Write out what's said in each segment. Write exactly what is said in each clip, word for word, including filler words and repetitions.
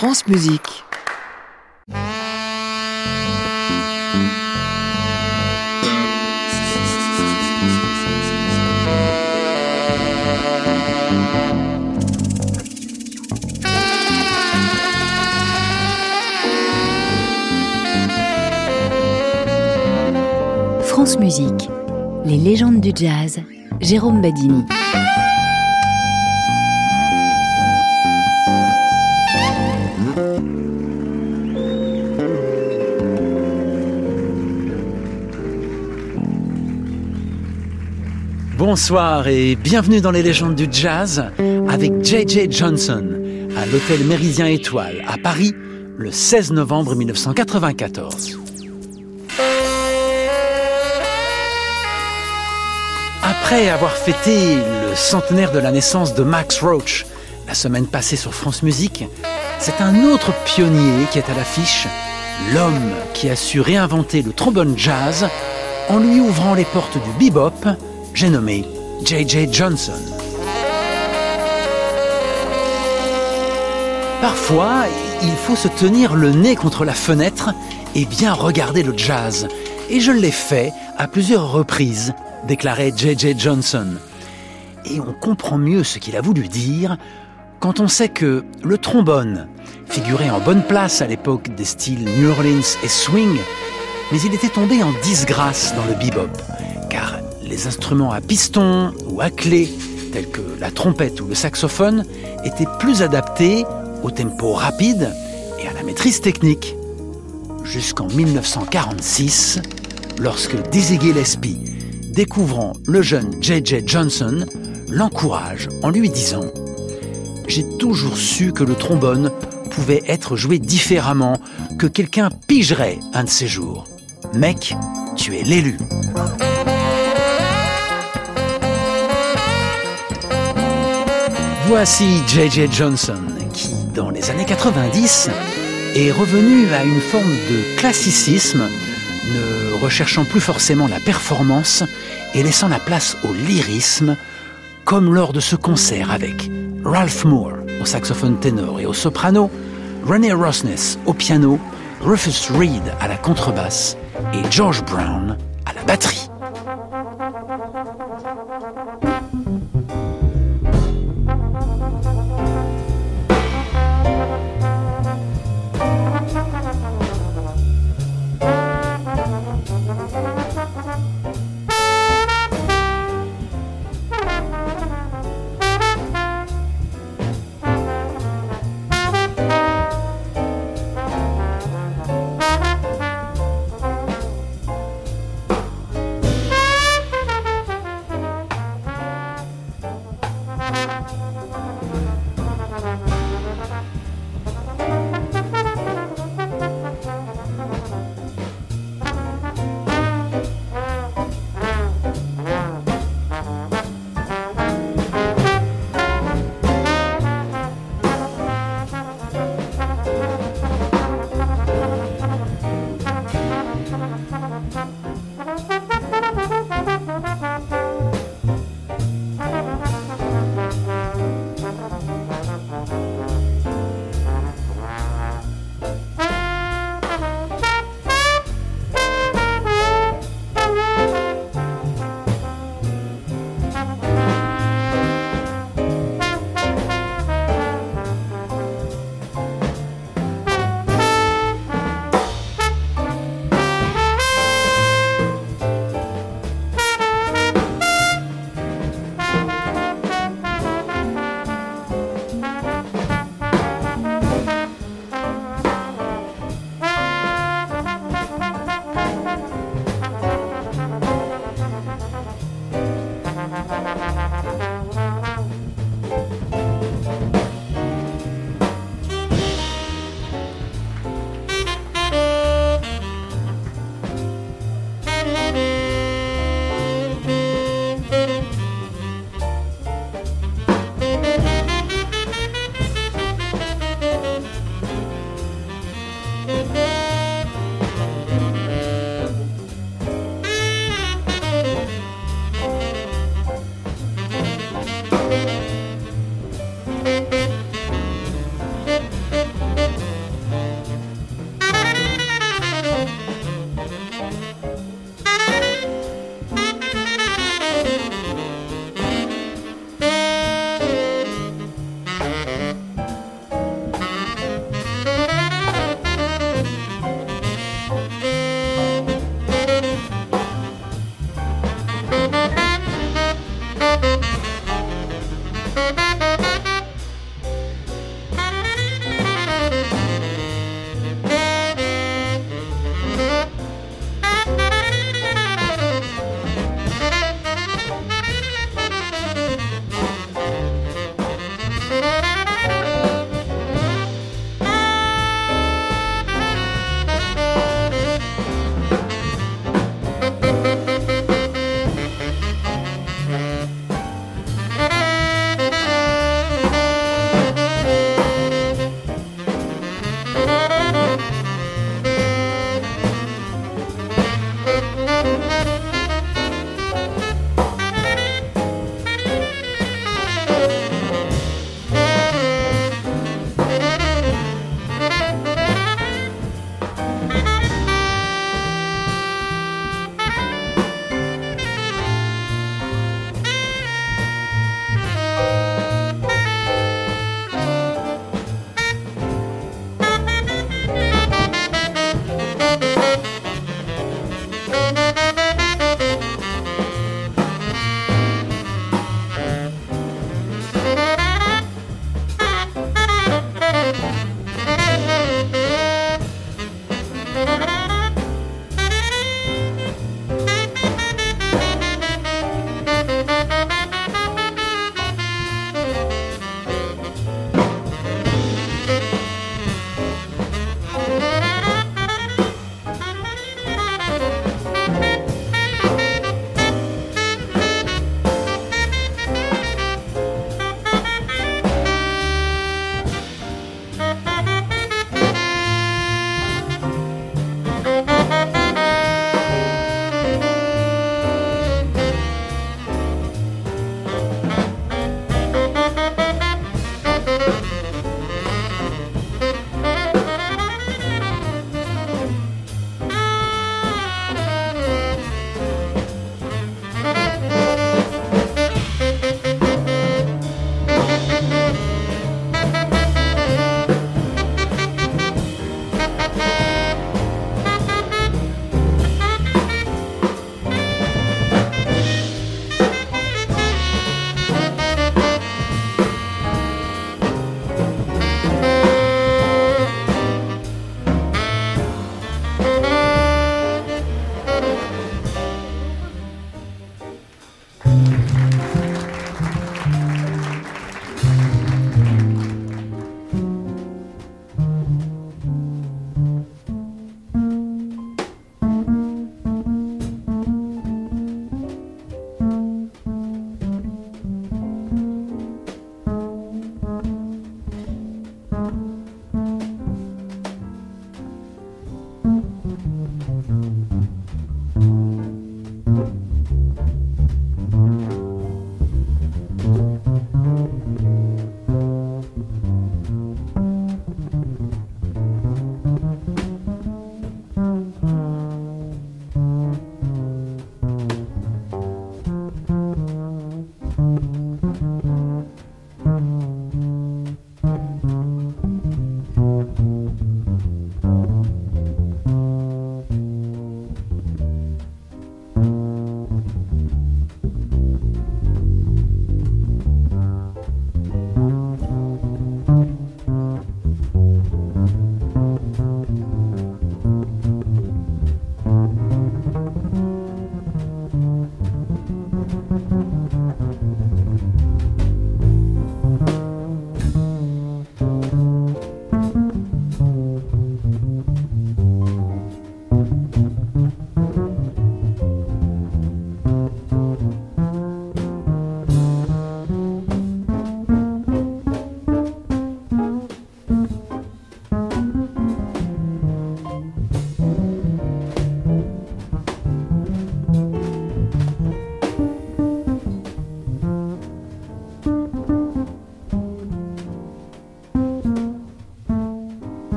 France Musique. France Musique, les légendes du jazz, Jérôme Badini. Bonsoir et bienvenue dans les légendes du jazz avec J J Johnson à l'hôtel Méridien Étoile à Paris le seize novembre mille neuf cent quatre-vingt-quatorze. Après avoir fêté le centenaire de la naissance de Max Roach la semaine passée sur France Musique, c'est un autre pionnier qui est à l'affiche, l'homme qui a su réinventer le trombone jazz en lui ouvrant les portes du bebop. J'ai nommé J J Johnson. Parfois, il faut se tenir le nez contre la fenêtre et bien regarder le jazz. Et je l'ai fait à plusieurs reprises, déclarait J J Johnson. Et on comprend mieux ce qu'il a voulu dire quand on sait que le trombone figurait en bonne place à l'époque des styles New Orleans et swing, mais il était tombé en disgrâce dans le bebop, car les instruments à piston ou à clé, tels que la trompette ou le saxophone, étaient plus adaptés au tempo rapide et à la maîtrise technique. Jusqu'en mille neuf cent quarante-six, lorsque Dizzy Gillespie, découvrant le jeune J J Johnson, l'encourage en lui disant « J'ai toujours su que le trombone pouvait être joué différemment, que quelqu'un pigerait un de ces jours. Mec, tu es l'élu. » Voici J J Johnson, qui, dans les années quatre-vingt-dix, est revenu à une forme de classicisme, ne recherchant plus forcément la performance et laissant la place au lyrisme, comme lors de ce concert avec Ralph Moore au saxophone ténor et au soprano, Ronnie Rosnes au piano, Rufus Reid à la contrebasse et George Brown à la batterie.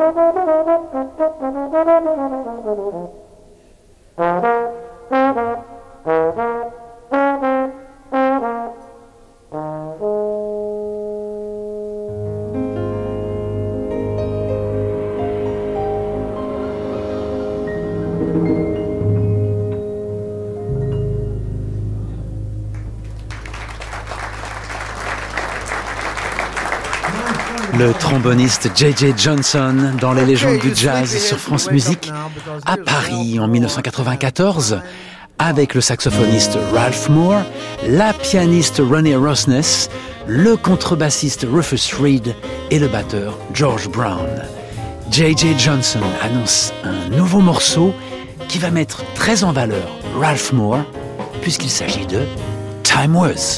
Le tromboniste J J Johnson dans les légendes du jazz sur France Musique à Paris en dix-neuf cent quatre-vingt-quatorze avec le saxophoniste Ralph Moore, la pianiste Ronnie Rosnes, le contrebassiste Rufus Reid et le batteur George Brown. J J Johnson annonce un nouveau morceau qui va mettre très en valeur Ralph Moore puisqu'il s'agit de Time Was.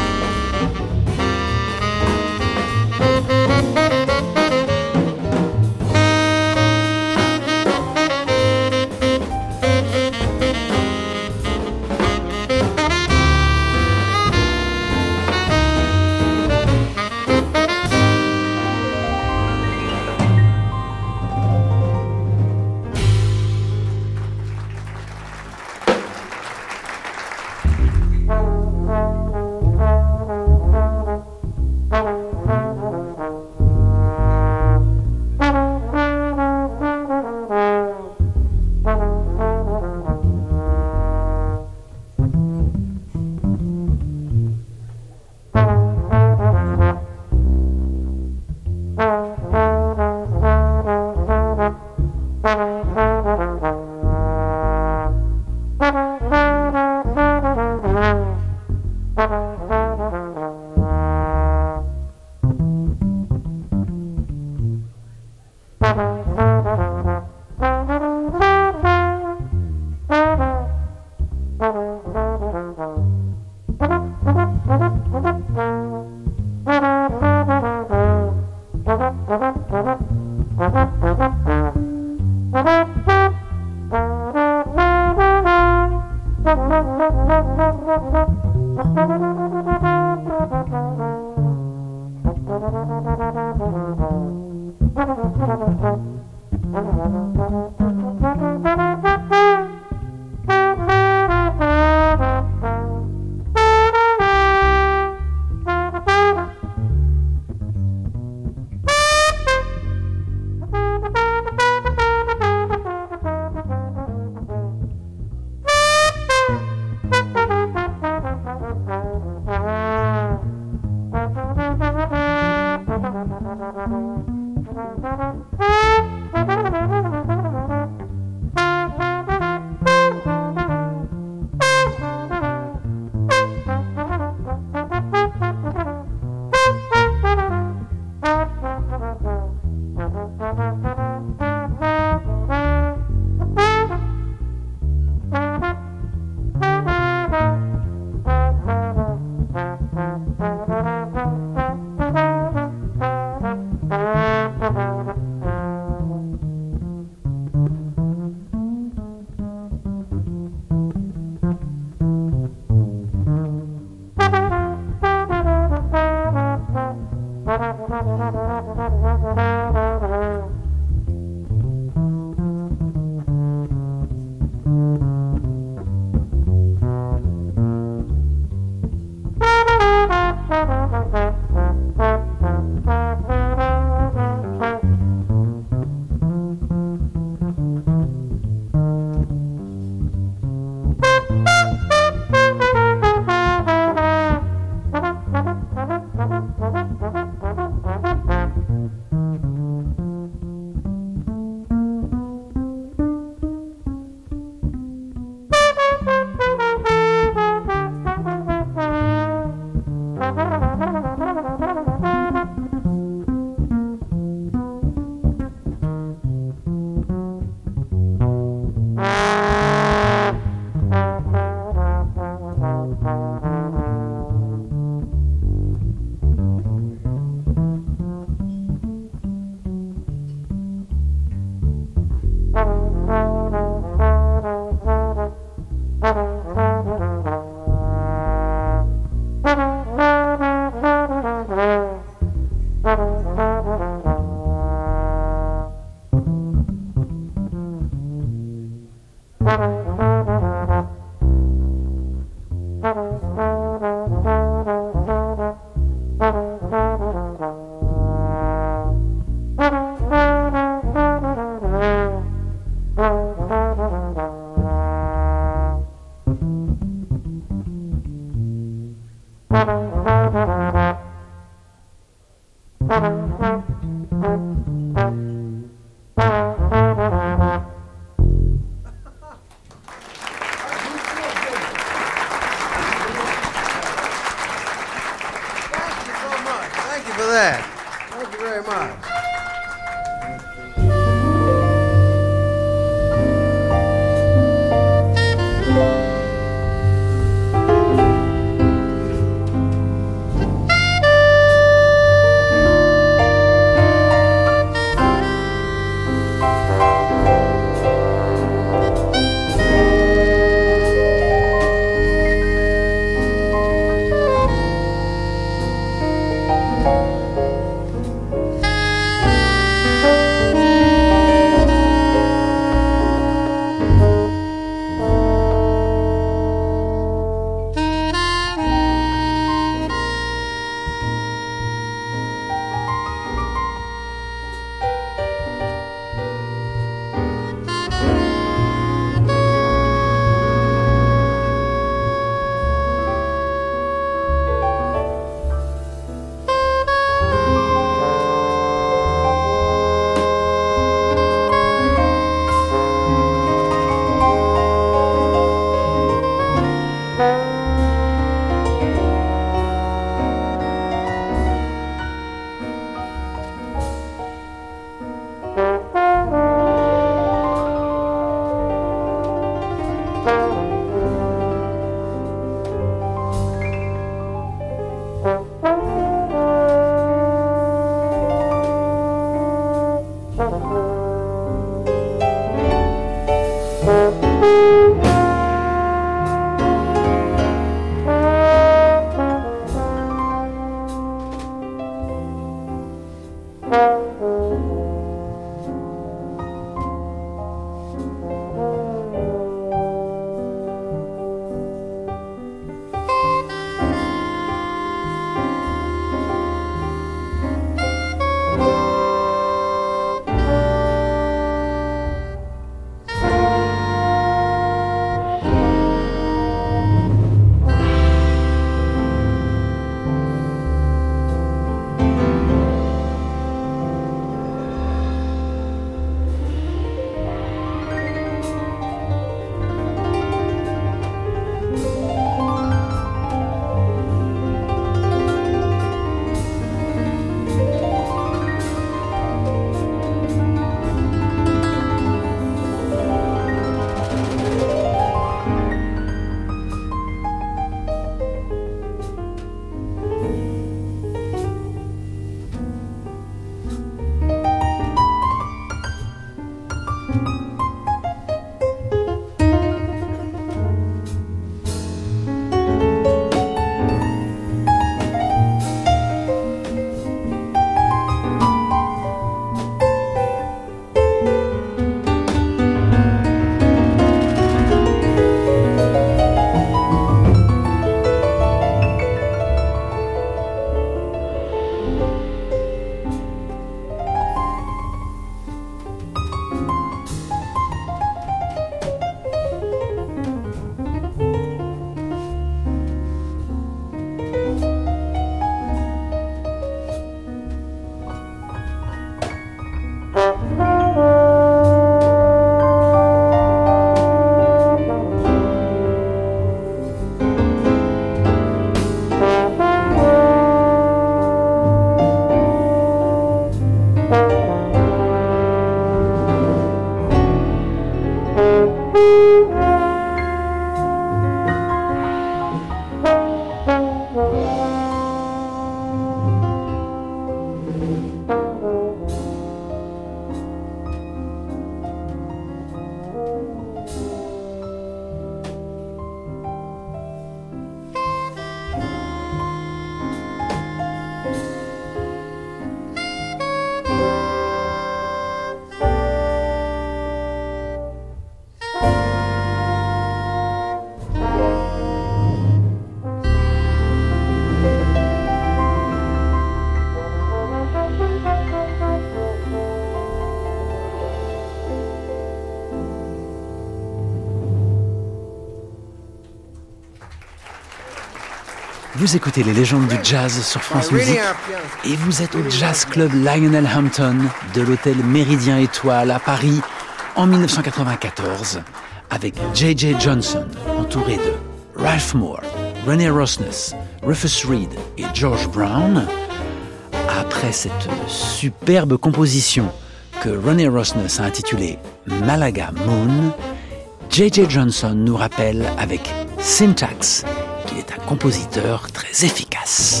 Vous écoutez les légendes du jazz sur France Musique et vous êtes au Jazz Club Lionel Hampton de l'hôtel Méridien Étoile à Paris en dix-neuf cent quatre-vingt-quatorze avec J J Johnson entouré de Ralph Moore, René Rosnes, Rufus Reid et George Brown. Après cette superbe composition que René Rosnes a intitulée Malaga Moon, J J Johnson nous rappelle avec Syntax qu'il est un compositeur très efficace.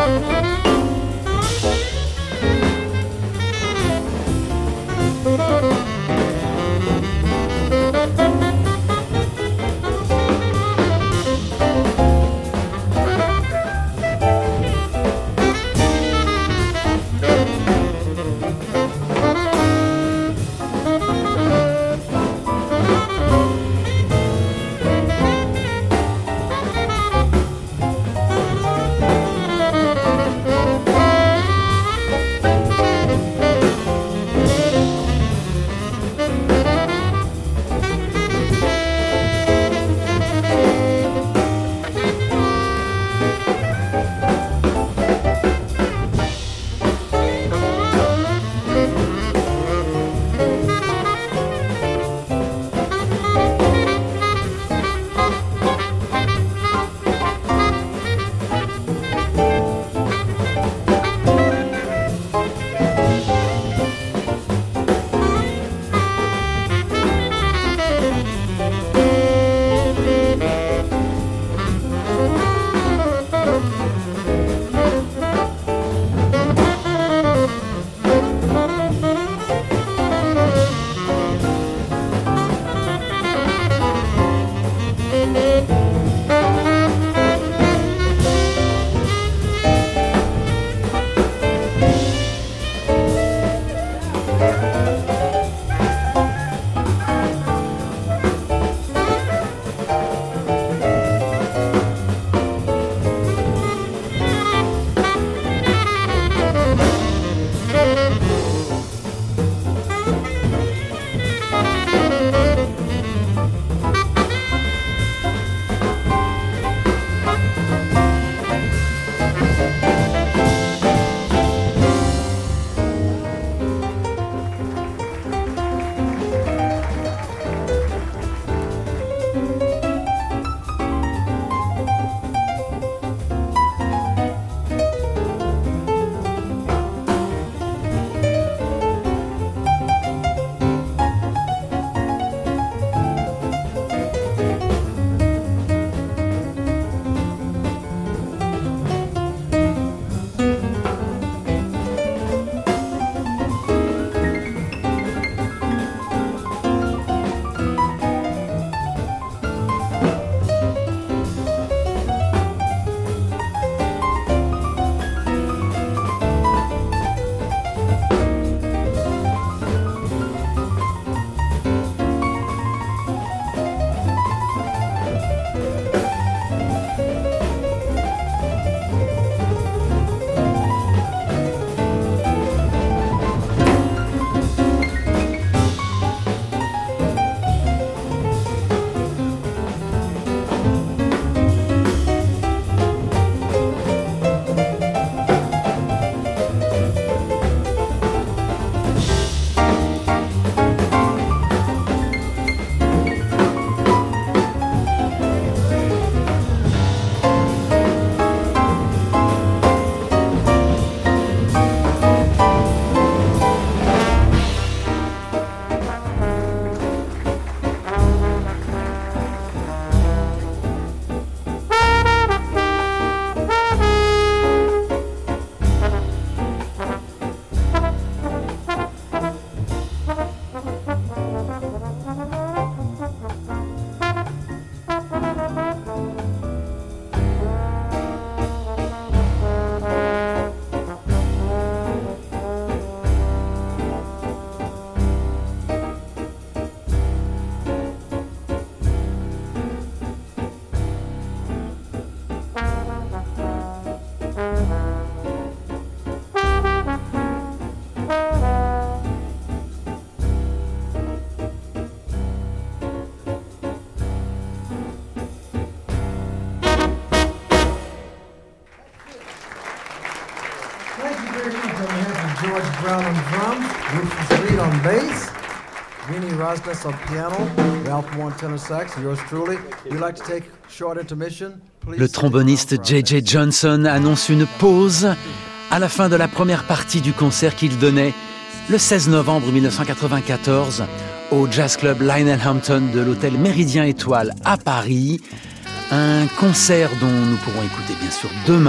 George Brown on drums, Rufus Reed on bass, Vinnie Rosnes on piano, Ralph Warren tenor sax, and yours truly. You'd like to take a short intermission? Please. Le tromboniste J J Johnson annonce une pause à la fin de la première partie du concert qu'il donnait le seize novembre mille neuf cent quatre-vingt-quatorze au Jazz Club Lionel Hampton de l'hôtel Méridien Étoile à Paris. Un concert dont nous pourrons écouter bien sûr demain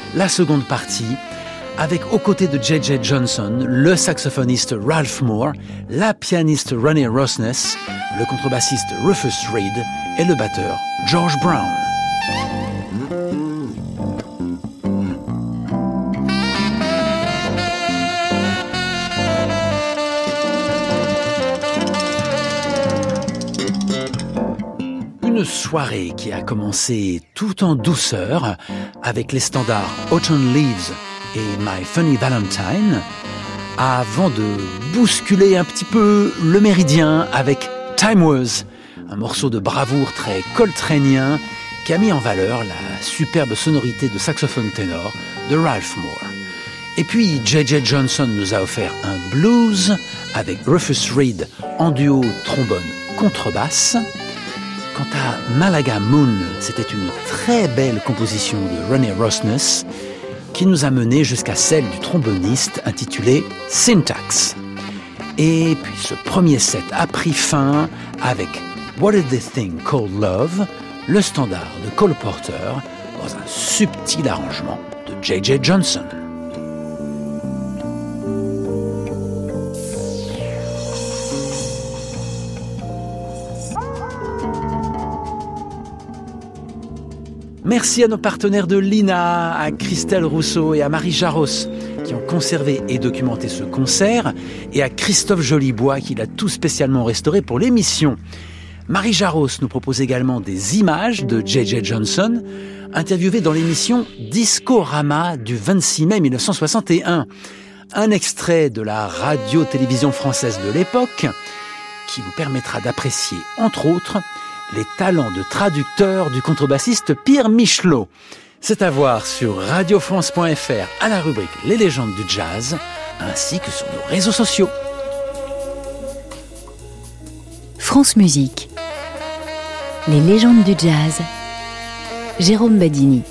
la seconde partie, avec aux côtés de J J Johnson, le saxophoniste Ralph Moore, la pianiste Ronnie Rosnes, le contrebassiste Rufus Reid et le batteur George Brown. Une soirée qui a commencé tout en douceur avec les standards Autumn Leaves et My Funny Valentine, avant de bousculer un petit peu le méridien avec Time Was, un morceau de bravoure très coltranien qui a mis en valeur la superbe sonorité de saxophone ténor de Ralph Moore. Et puis J J Johnson nous a offert un blues avec Rufus Reid en duo trombone-contrebasse. Quant à Malaga Moon, c'était une très belle composition de Ronnie Rosnes qui nous a mené jusqu'à celle du tromboniste intitulée Syntax. Et puis ce premier set a pris fin avec What is this thing called love, le standard de Cole Porter, dans un subtil arrangement de J J Johnson. Merci à nos partenaires de l'I N A, à Christelle Rousseau et à Marie Jaros, qui ont conservé et documenté ce concert, et à Christophe Jolibois, qui l'a tout spécialement restauré pour l'émission. Marie Jaros nous propose également des images de J J Johnson, interviewé dans l'émission Discorama du vingt-six mai mille neuf cent soixante et un. Un extrait de la radio-télévision française de l'époque, qui vous permettra d'apprécier, entre autres, les talents de traducteur du contrebassiste Pierre Michelot. C'est à voir sur radio france point f r à la rubrique Les légendes du jazz, ainsi que sur nos réseaux sociaux. France Musique. Les légendes du jazz. Jérôme Badini.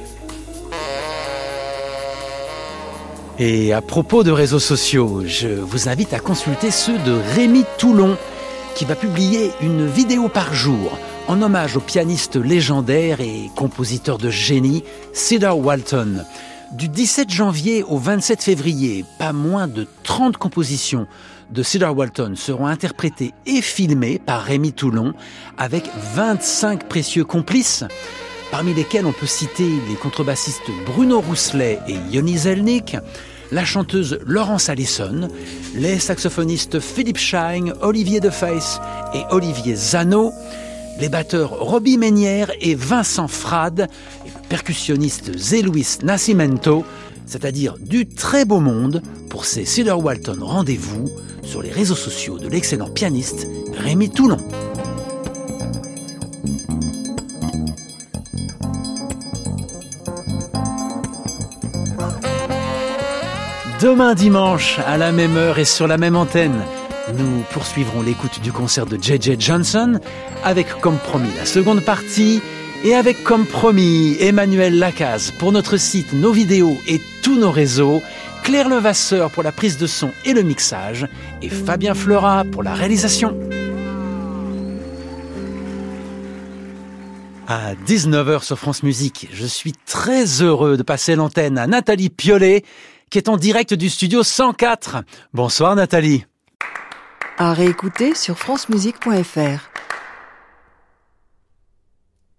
Et à propos de réseaux sociaux, je vous invite à consulter ceux de Rémi Toulon, qui va publier une vidéo par jour en hommage au pianiste légendaire et compositeur de génie Cedar Walton. Du dix-sept janvier au vingt-sept février, pas moins de trente compositions de Cedar Walton seront interprétées et filmées par Rémi Toulon avec vingt-cinq précieux complices, parmi lesquels on peut citer les contrebassistes Bruno Rousselet et Yoni Zelnick, la chanteuse Laurence Allison, les saxophonistes Philippe Schein, Olivier Deface et Olivier Zano, les batteurs Robbie Ménière et Vincent Frade, et le percussionniste Zé Luis Nascimento, c'est-à-dire du très beau monde pour ces Cedar Walton rendez-vous sur les réseaux sociaux de l'excellent pianiste Rémi Toulon. Demain dimanche, à la même heure et sur la même antenne, nous poursuivrons l'écoute du concert de J J Johnson avec comme promis la seconde partie et avec comme promis Emmanuel Lacaze pour notre site, nos vidéos et tous nos réseaux, Claire Levasseur pour la prise de son et le mixage et Fabien Fleurat pour la réalisation. À dix-neuf heures sur France Musique, je suis très heureux de passer l'antenne à Nathalie Piollet, qui est en direct du studio cent quatre. Bonsoir Nathalie. À réécouter sur francemusique point f r.